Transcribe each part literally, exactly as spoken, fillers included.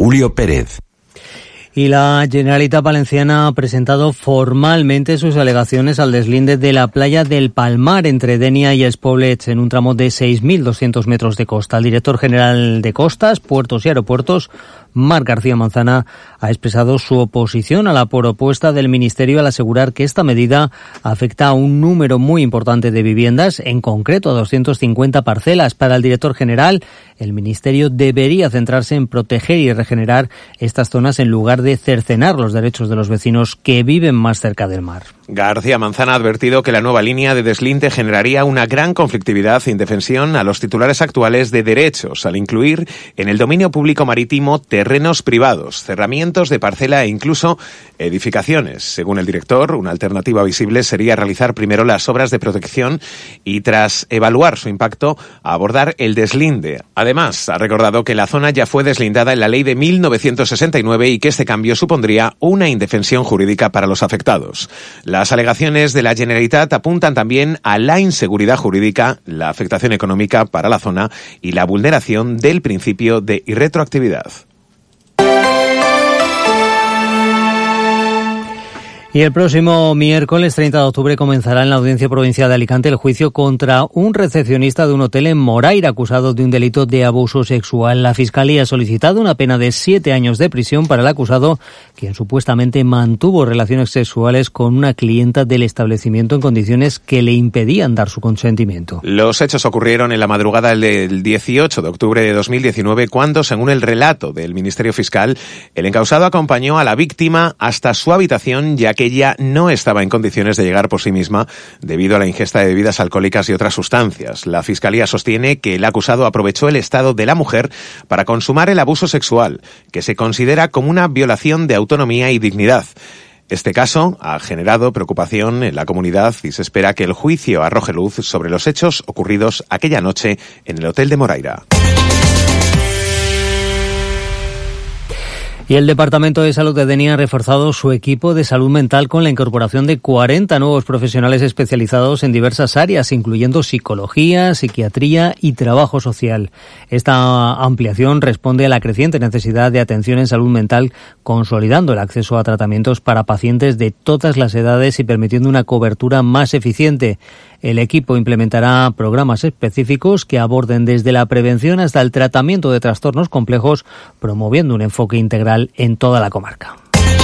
Julio Pérez. Y la Generalitat Valenciana ha presentado formalmente sus alegaciones al deslinde de la playa del Palmar entre Denia y Els Poblets en un tramo de seis mil doscientos metros de costa. El director general de Costas, Puertos y Aeropuertos, Marc García Manzana, ha expresado su oposición a la propuesta del Ministerio al asegurar que esta medida afecta a un número muy importante de viviendas, en concreto a doscientas cincuenta parcelas. Para el director general, el Ministerio debería centrarse en proteger y regenerar estas zonas en lugar de cercenar los derechos de los vecinos que viven más cerca del mar. García Manzana ha advertido que la nueva línea de deslinde generaría una gran conflictividad e indefensión a los titulares actuales de derechos, al incluir en el dominio público marítimo terrenos privados, cerramientos de parcela e incluso edificaciones. Según el director, una alternativa visible sería realizar primero las obras de protección y, tras evaluar su impacto, abordar el deslinde. Además, ha recordado que la zona ya fue deslindada en la ley de mil novecientos sesenta y nueve y que este cambio supondría una indefensión jurídica para los afectados. Las alegaciones de la Generalitat apuntan también a la inseguridad jurídica, la afectación económica para la zona y la vulneración del principio de irretroactividad. Y el próximo miércoles treinta de octubre comenzará en la Audiencia Provincial de Alicante el juicio contra un recepcionista de un hotel en Moraira acusado de un delito de abuso sexual. La Fiscalía ha solicitado una pena de siete años de prisión para el acusado, quien supuestamente mantuvo relaciones sexuales con una clienta del establecimiento en condiciones que le impedían dar su consentimiento. Los hechos ocurrieron en la madrugada del dieciocho de octubre de dos mil diecinueve, cuando, según el relato del Ministerio Fiscal, el encausado acompañó a la víctima hasta su habitación, ya que ella no estaba en condiciones de llegar por sí misma debido a la ingesta de bebidas alcohólicas y otras sustancias. La Fiscalía sostiene que el acusado aprovechó el estado de la mujer para consumar el abuso sexual, que se considera como una violación de autonomía y dignidad. Este caso ha generado preocupación en la comunidad y se espera que el juicio arroje luz sobre los hechos ocurridos aquella noche en el hotel de Moraira. Y el Departamento de Salud de Denia ha reforzado su equipo de salud mental con la incorporación de cuarenta nuevos profesionales especializados en diversas áreas, incluyendo psicología, psiquiatría y trabajo social. Esta ampliación responde a la creciente necesidad de atención en salud mental, consolidando el acceso a tratamientos para pacientes de todas las edades y permitiendo una cobertura más eficiente. El equipo implementará programas específicos que aborden desde la prevención hasta el tratamiento de trastornos complejos, promoviendo un enfoque integral en toda la comarca.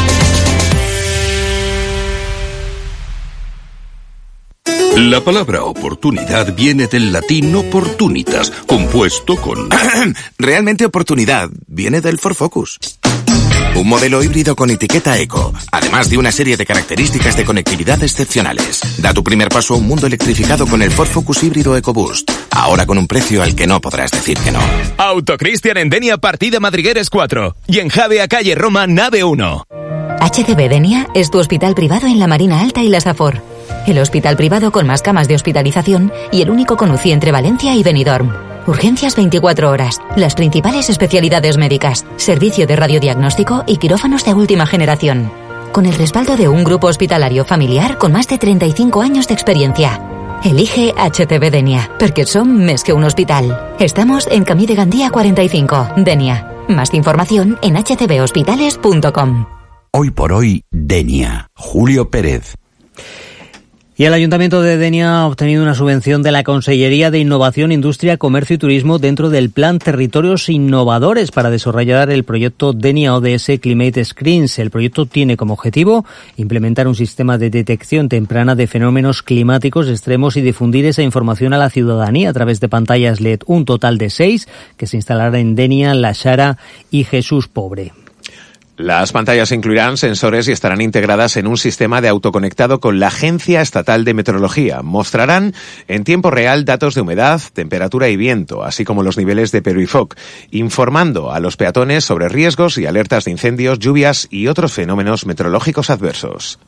La palabra oportunidad viene del latín opportunitas, compuesto con... Realmente oportunidad viene del Ford Focus. Un modelo híbrido con etiqueta eco, además de una serie de características de conectividad excepcionales. Da tu primer paso a un mundo electrificado con el Ford Focus híbrido EcoBoost. Ahora con un precio al que no podrás decir que no. Autocristian en Denia, partida Madrigueres cuatro. Y en Javea, calle Roma, nave uno. H C B Denia es tu hospital privado en la Marina Alta y la Safor. El hospital privado con más camas de hospitalización y el único con U C I entre Valencia y Benidorm. Urgencias veinticuatro horas, las principales especialidades médicas, servicio de radiodiagnóstico y quirófanos de última generación. Con el respaldo de un grupo hospitalario familiar con más de treinta y cinco años de experiencia. Elige H C B Denia, porque son més que un hospital. Estamos en Camí de Gandía cuarenta y cinco, Denia. Más información en h c b hospitales punto com. Hoy por hoy, Denia. Julio Pérez. Y el Ayuntamiento de Denia ha obtenido una subvención de la Consellería de Innovación, Industria, Comercio y Turismo dentro del Plan Territorios Innovadores para desarrollar el proyecto Denia O D S Climate Screens. El proyecto tiene como objetivo implementar un sistema de detección temprana de fenómenos climáticos extremos y difundir esa información a la ciudadanía a través de pantallas L E D. Un total de seis que se instalarán en Denia, La Xara y Jesús Pobre. Las pantallas incluirán sensores y estarán integradas en un sistema de autoconectado con la Agencia Estatal de Meteorología. Mostrarán en tiempo real datos de humedad, temperatura y viento, así como los niveles de Peruifoc, informando a los peatones sobre riesgos y alertas de incendios, lluvias y otros fenómenos meteorológicos adversos.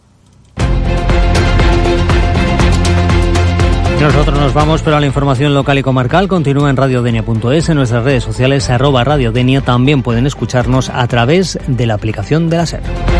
Nosotros nos vamos, pero la información local y comarcal continúa en radiodenia punto es, en nuestras redes sociales, arroba radiodenia. También pueden escucharnos a través de la aplicación de la SER.